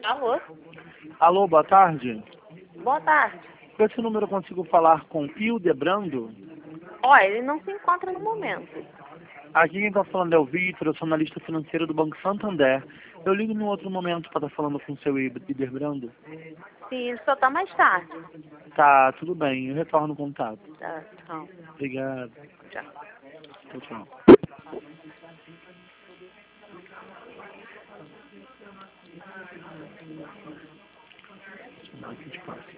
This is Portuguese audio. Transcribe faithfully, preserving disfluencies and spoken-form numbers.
Alô? Alô, boa tarde. Boa tarde. Com esse número eu consigo falar com Hildebrando? Olha, ele não se encontra no momento. Aqui quem está falando é o Vitor, eu sou analista financeiro do Banco Santander. Eu ligo num outro momento para estar falando com o seu Hildebrando. Sim, ele só tá mais tarde. Tá, tudo bem, eu retorno o contato. Tá, tchau. Obrigado. Tchau. Tchau, tchau. Aqui de passa.